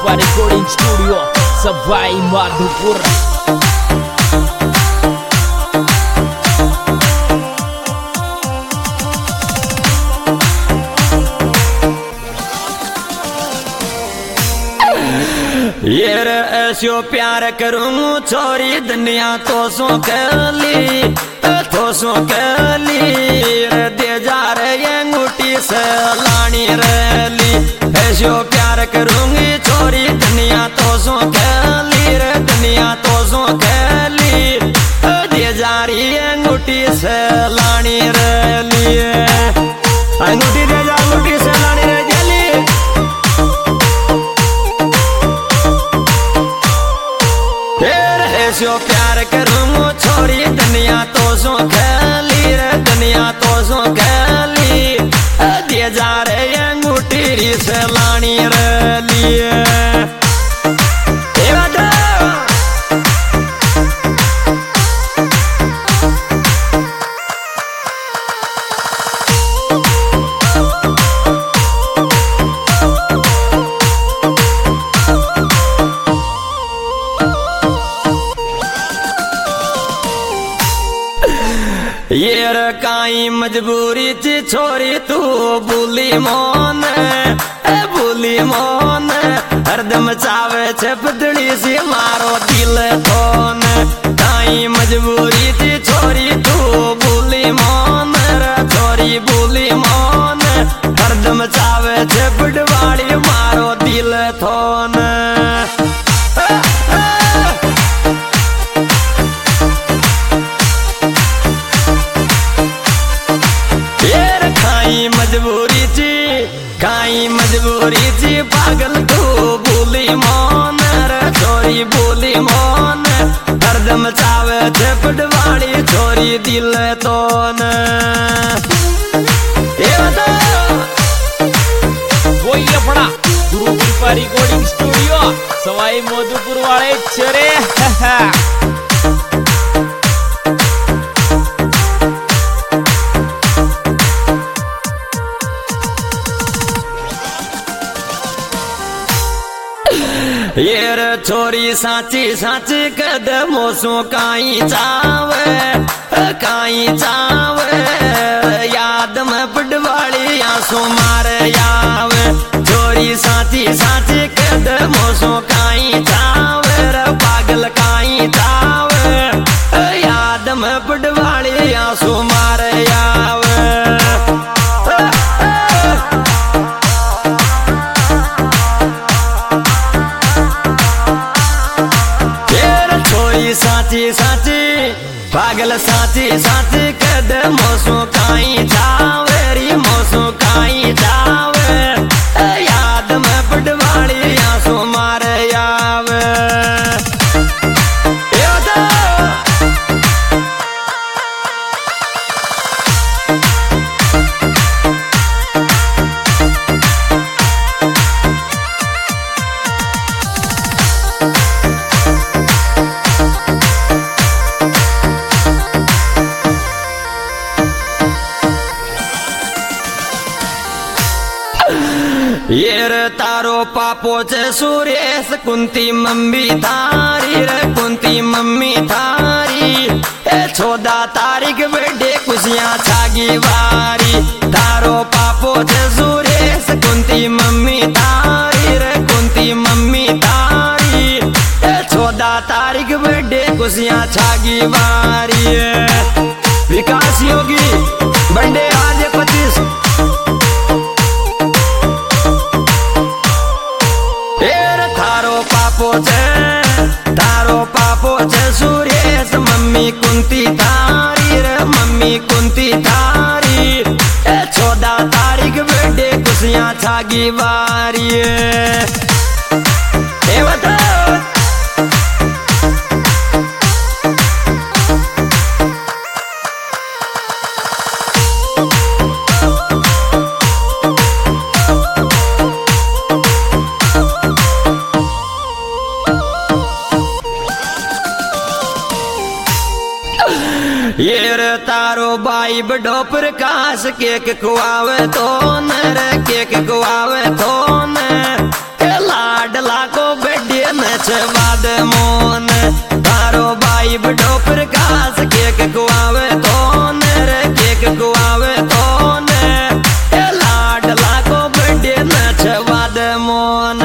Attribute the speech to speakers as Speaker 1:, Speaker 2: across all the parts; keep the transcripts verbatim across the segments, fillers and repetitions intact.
Speaker 1: Rupa Recording Studio Sawai Madhopur.
Speaker 2: ये रे ऐसो प्यार करूँ छोरी दुनिया तो सो कली तो सो कली रे दे जा रे ये अंगूठी से लानी रली। ऐसो प्यार करूँगी छोरी दुनिया तो सो कली रे दुनिया तो सो कली दे जा रही अंगूठी से लानी रली। अंगूठी दे जा अंगूठी से लानी रे जली। ऐसो प्यार करूँ छोरी दुनिया तो सो खली रे दुनिया तो सो खली दे जा रे अंगूठी से लानी रली। ये रे काई मजबूरी थी छोरी तू भूली मोन भूली मोन हरदम चावे छे पतली सी मारो दिल थोन। काई मजबूरी थी छोरी तू भूली मोन रे छोरी भूली मोन हरदम चावे छे पटवाड़ी मारो दिल थोन। मजबूरी थी काई मजबूरी थी पागल तू भूली मोन रे छोरी भूली मोन हरदम चावे छे पटवाड़ी छोरी दिल तोन। ये बता
Speaker 1: वही अपना गुरु कृपा रिकॉर्डिंग स्टूडियो सवाई माधोपुर वाले चरे।
Speaker 2: ये रे छोरी साची साची कदमों सो काई चावे काई चावे याद में पटवाड़ी आंसू मारे आवे। छोरी साची साची कदमों सो काई चावे रे पागल काई चावे याद में पटवाड़ी आंसू मारे आवे। साची साची पागल साची साची कदमों सो काई जावे री मोसो काई जावे याद में पटवाड़ी आंसू मारे आवे। ये रे तारो पापो चे सुरेश कुंती मम्मी थारी रे कुंती मम्मी थारी ए चौदह तारीख बर्थडे खुशियां छागी वारी। तारो पापो चे सुरेश कुंती मम्मी थारी रे कुंती मम्मी थारी ए चौदह तारीख बर्थडे खुशियां छागी वारी। विकास योगी बर्थडे आज पच्चीस। तारो पापो छे सुरेश मम्मी कुंती थारी रे मम्मी कुंती थारी ए चौदह तारीख बर्थडे खुशियां छागी वारी। ए बता ये रे तारो बाई बड़ो प्रकाश केक खुआवे तो न रे केक खुआवे तो न लाडला को नचवाद मोन तारो भाई बड़ो प्रकाश केक गुआवे तो रे केक गुआवे तो ए लाडला को बड़े नचवाद मोन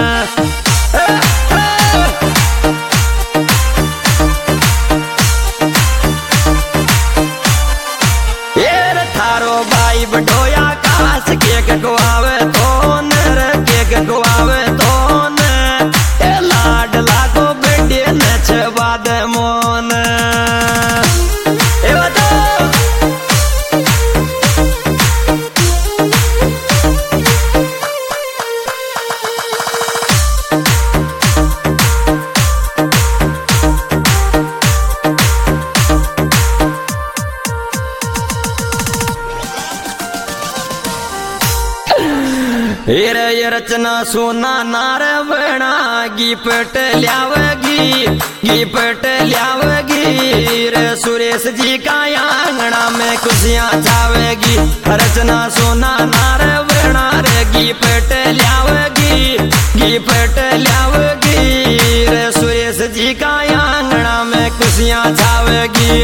Speaker 2: थारो भाई बड़ोया काश केक गुआवे तो रे केक गुआवे तो ए लाडला को बड़े नचवाद मोन ए बताओ हेरे ये रचना सोना नार बनागी पट ल्यावगी गी पट ल्यावगी रे सुरेश जी का आंगना में खुशियां छावेगी रचना सोना नार बना रे गी पट ल्यावगी गी पट ल्यावगी रे सुरेश जी का आंगना में खुशियां छावेगी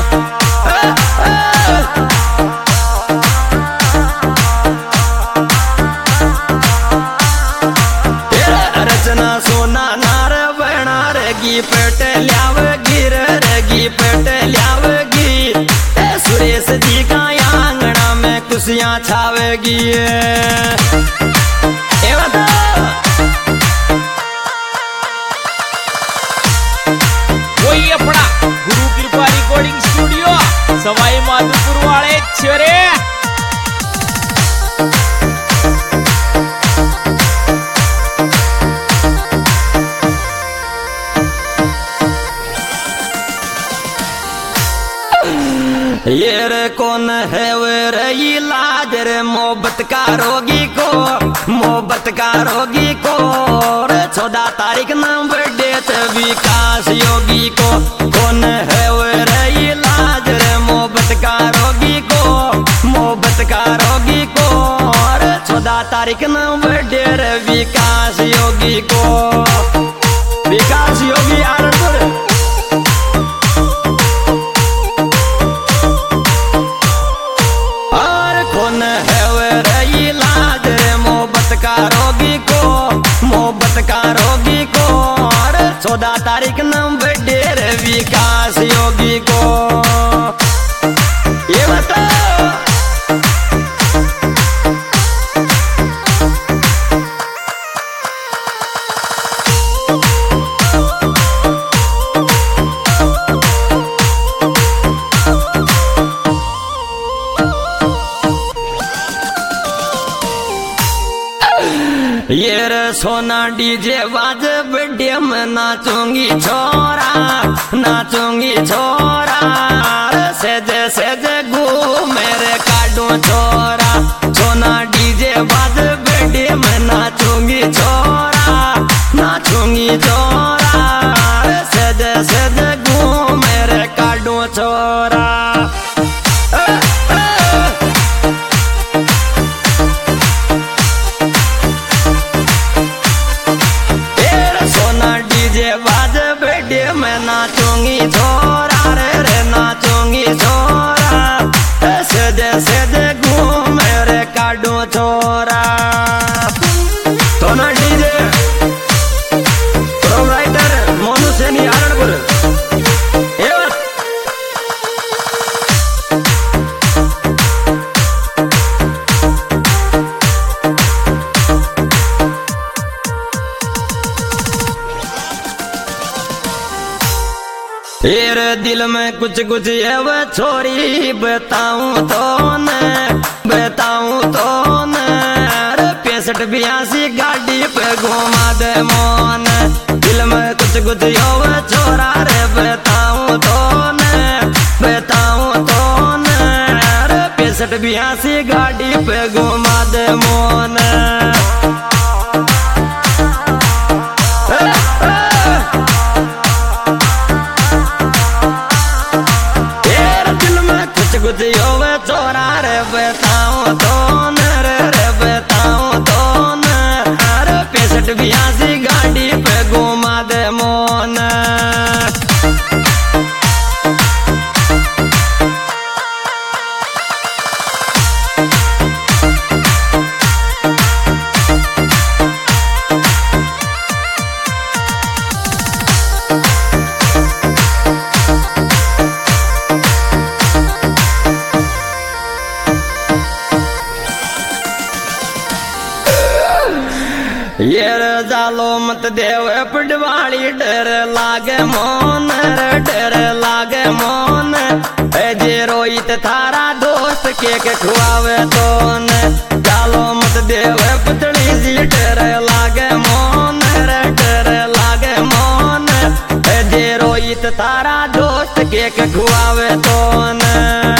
Speaker 2: रचना सोना नार बना रेगी पेट ल्यावगी रेगी पेट ल्यावगी ए सुरेश जी का आंगना में खुशियां छावेगी ए बता
Speaker 1: वही अपना गुरु कृपा रिकॉर्डिंग स्टूडियो सवाई माधोपुर वाले छोरे
Speaker 2: ये रे कौन है वे रे इलाज रे मोहब्बत का रोगी को मोहब्बत का रोगी को रे चौदह तारीख नाम बर्थडे विकास योगी को कौन है वे रे इलाज रे मोहब्बत का रोगी को मोहब्बत का रोगी को रे चौदह तारीख नाम बर्थडे रे विकास योगी को विकास योगी आनंदपुर रोगी को मोहब्बत का रोगी को चौदह तारीख नाम बर्थडे रे विकास योगी को ये बताओ ये रे सोना डीजे बाज बर्थडे में नाचूंगी छोरा नाचूंगी छोरा सेजे सेजे घू मेरे काटू छोरा सोना डीजे बाज बर्थडे में नाचूंगी छोरा नाचूंगी छोरा सेजे सेजे घू मेरे काटू छोरा बाज बेटे मैं नाचूंगी छोरा रे रे नाचूंगी छोरा सजे सजे घूम रे काटू छोरा तो ना DJ pro writer Monu Saini Aranpur तेरे दिल में कुछ कुछ है वो छोरी बताऊं तो न बताऊं तो न पैंसठ बयासी गाड़ी पे घुमा दे मोन दिल में कुछ कुछ है वो छोरा रे बताऊं तो न बताऊं तो न पैंसठ बयासी गाड़ी पे घुमा दे मोन छोरा रे बताऊं तो न रे बताऊं तो न पैंसठ बयासी गाड़ी पे घुमा ये रे जालो मत देव पटवाली डर लागे मोन रे डर लागे मोन ए जे रोहित थारा दोस्त के के खुआवे तो न जालो मत देव पतली सी डर लागे मोन रे डर लागे मोन ए जे रोहित थारा दोस्त के के खुआवे तो न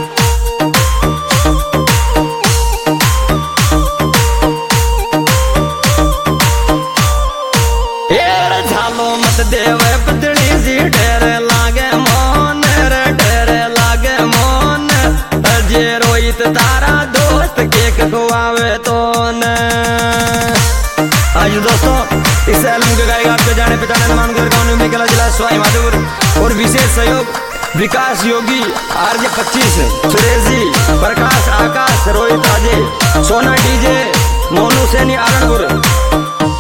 Speaker 2: देव पतली सी डर लागे मोन रे डर लागे मोन जे रोहित तारा दोस्त केक खुआवे तो न। आज दोस्तों इस एल्बम के गायक आपके जाने पहचाने मानकर गाँव में कला जिला सवाई माधोपुर और विशेष सहयोग विकास योगी आरजे पच्चीस सुरेश जी प्रकाश आकाश रोहित अजय सोना डीजे मोनू सैनी आरणपुर।